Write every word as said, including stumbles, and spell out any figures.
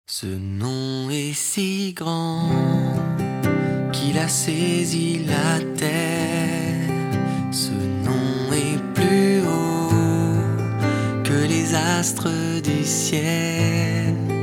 Ce nom est si grand qu'il a saisi la terre. Ce nom est plus haut que les astres du ciel.